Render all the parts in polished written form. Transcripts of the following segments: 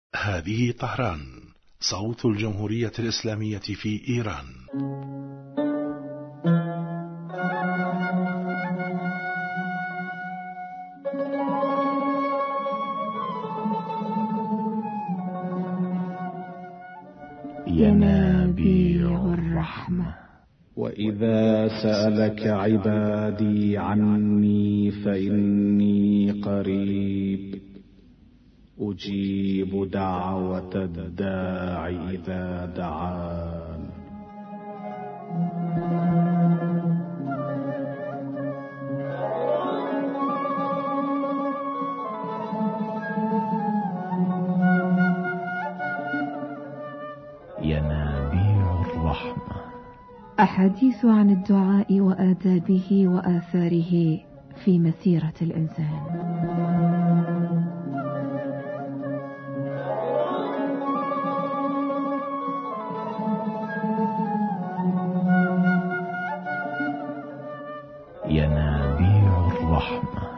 هذه طهران، صوت الجمهورية الإسلامية في إيران. ينابيع الرحمة. وإذا سألك عبادي عني فإني قريب أجيب دعوة الداع إذا دعان. ينابيع الرحمة. أحاديث عن الدعاء وآدابه وآثاره في مسيرة الإنسان. ينابيع الرحمة.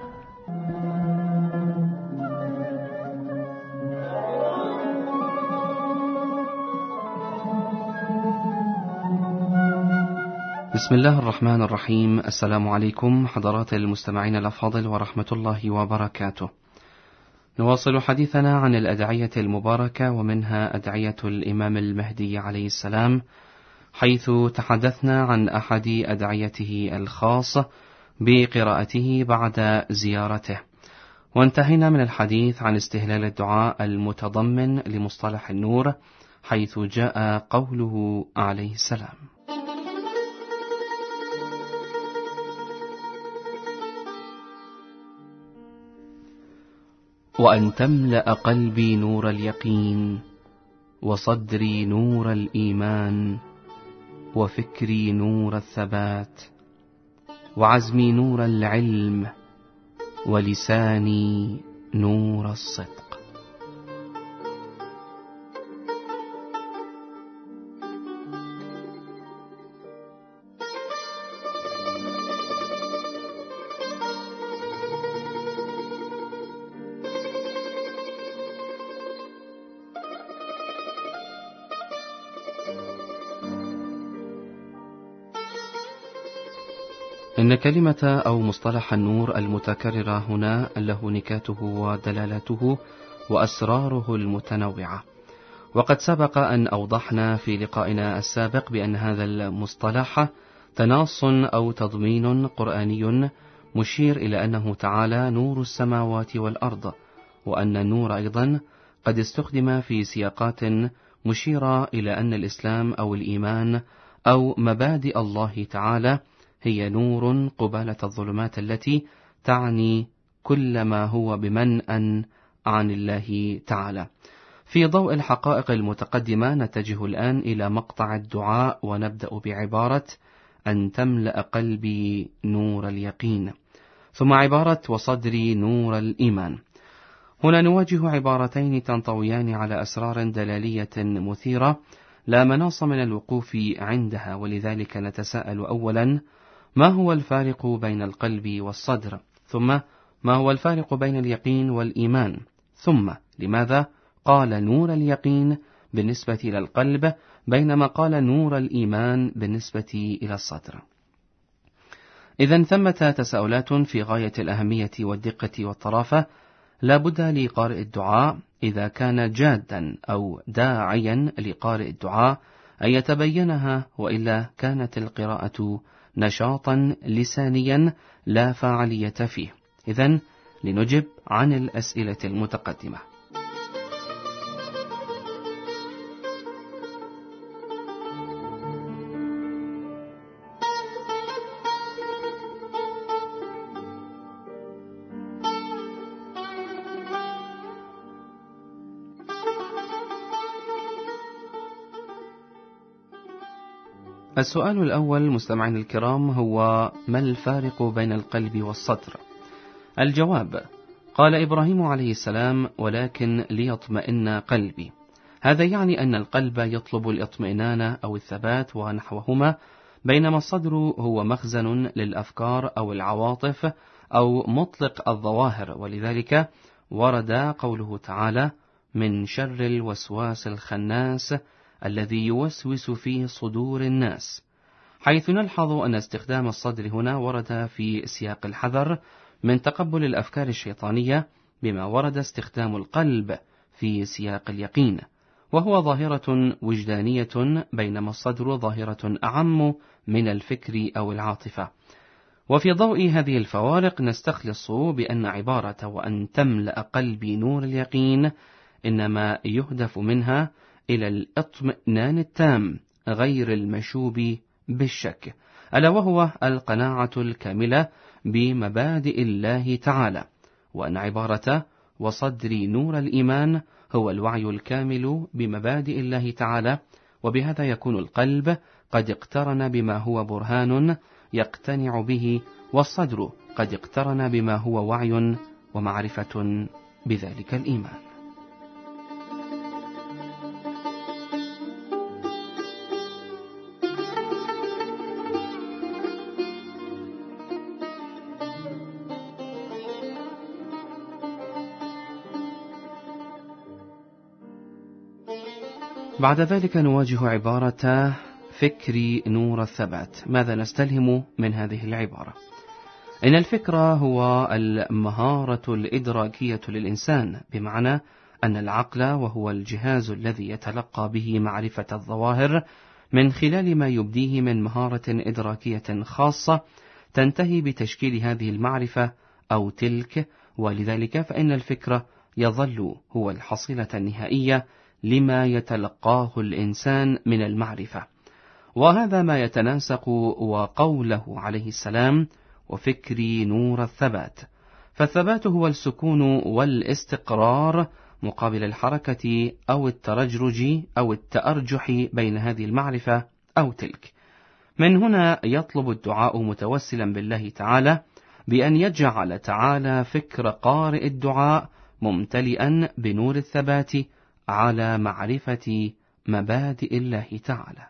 بسم الله الرحمن الرحيم. السلام عليكم حضرات المستمعين الأفاضل ورحمة الله وبركاته. نواصل حديثنا عن الأدعية المباركة، ومنها أدعية الإمام المهدي عليه السلام، حيث تحدثنا عن أحد أدعيته الخاصة بقراءته بعد زيارته، وانتهينا من الحديث عن استهلال الدعاء المتضمن لمصطلح النور، حيث جاء قوله عليه السلام: وأن تملأ قلبي نور اليقين، وصدري نور الإيمان، وفكري نور الثبات، وعزمي نور العلم، ولساني نور الصدق. إن كلمة أو مصطلح النور المتكررة هنا له نكاته ودلالته وأسراره المتنوعة، وقد سبق أن أوضحنا في لقائنا السابق بأن هذا المصطلح تناص أو تضمين قرآني مشير إلى أنه تعالى نور السماوات والأرض، وأن النور أيضا قد استخدم في سياقات مشيرة إلى أن الإسلام أو الإيمان أو مبادئ الله تعالى هي نور قبالة الظلمات التي تعني كل ما هو بمنأى عن الله تعالى. في ضوء الحقائق المتقدمة نتجه الآن إلى مقطع الدعاء، ونبدأ بعبارة أن تملأ قلبي نور اليقين، ثم عبارة وصدري نور الإيمان. هنا نواجه عبارتين تنطويان على أسرار دلالية مثيرة لا مناص من الوقوف عندها، ولذلك نتساءل أولا: ما هو الفارق بين القلب والصدر؟ ثم ما هو الفارق بين اليقين والإيمان؟ ثم لماذا قال نور اليقين بالنسبة إلى القلب بينما قال نور الإيمان بالنسبة إلى الصدر؟ إذن ثمة تساؤلات في غاية الأهمية والدقة والطرافة، لا بد لقارئ الدعاء إذا كان جادا أو داعيا لقارئ الدعاء أن يتبينها، وإلا كانت القراءة نشاطا لسانيا لا فاعلية فيه. إذن لنجب عن الأسئلة المتقدمة. السؤال الأول مستمعين الكرام هو: ما الفارق بين القلب والصدر؟ الجواب: قال إبراهيم عليه السلام: ولكن ليطمئن قلبي. هذا يعني أن القلب يطلب الاطمئنان أو الثبات ونحوهما، بينما الصدر هو مخزن للأفكار أو العواطف أو مطلق الظواهر، ولذلك ورد قوله تعالى: من شر الوسواس الخناس الذي يوسوس في صدور الناس، حيث نلحظ أن استخدام الصدر هنا ورد في سياق الحذر من تقبل الأفكار الشيطانية، بما ورد استخدام القلب في سياق اليقين، وهو ظاهرة وجدانية، بينما الصدر ظاهرة أعم من الفكر أو العاطفة. وفي ضوء هذه الفوارق نستخلص بأن عبارة وأن تملأ قلبي نور اليقين إنما يهدف منها إلى الاطمئنان التام غير المشوب بالشك، ألا وهو القناعة الكاملة بمبادئ الله تعالى، وأن عبارة وصدري نور الإيمان هو الوعي الكامل بمبادئ الله تعالى، وبهذا يكون القلب قد اقترن بما هو برهان يقتنع به، والصدر قد اقترن بما هو وعي ومعرفة بذلك الإيمان. بعد ذلك نواجه عبارة فكري نور الثبات. ماذا نستلهم من هذه العبارة؟ إن الفكر هو المهارة الإدراكية للإنسان، بمعنى أن العقل وهو الجهاز الذي يتلقى به معرفة الظواهر من خلال ما يبديه من مهارة إدراكية خاصة تنتهي بتشكيل هذه المعرفة أو تلك، ولذلك فإن الفكر يظل هو الحصيلة النهائية لما يتلقاه الإنسان من المعرفة، وهذا ما يتناسق وقوله عليه السلام وفكري نور الثبات. فالثبات هو السكون والاستقرار مقابل الحركة أو الترجرج أو التأرجح بين هذه المعرفة أو تلك. من هنا يطلب الدعاء متوسلا بالله تعالى بأن يجعل تعالى فكر قارئ الدعاء ممتلئا بنور الثبات على معرفة مبادئ الله تعالى.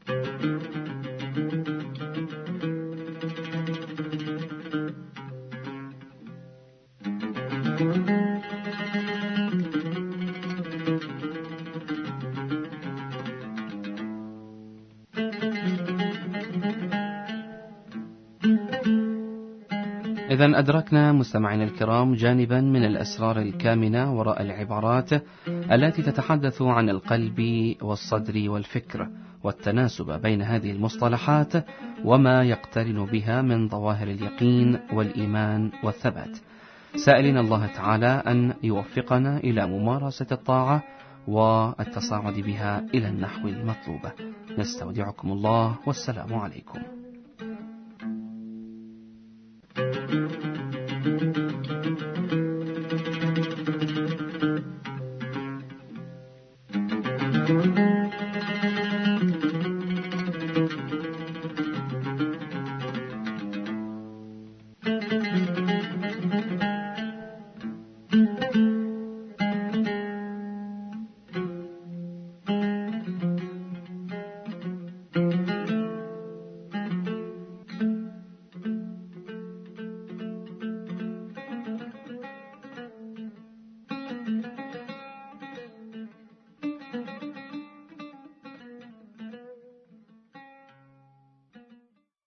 إذن أدركنا مستمعينا الكرام جانبا من الأسرار الكامنة وراء العبارات التي تتحدث عن القلب والصدر والفكر، والتناسب بين هذه المصطلحات وما يقترن بها من ظواهر اليقين والإيمان والثبات، سائلين الله تعالى أن يوفقنا إلى ممارسة الطاعة والتصاعد بها إلى النحو المطلوب. نستودعكم الله، والسلام عليكم.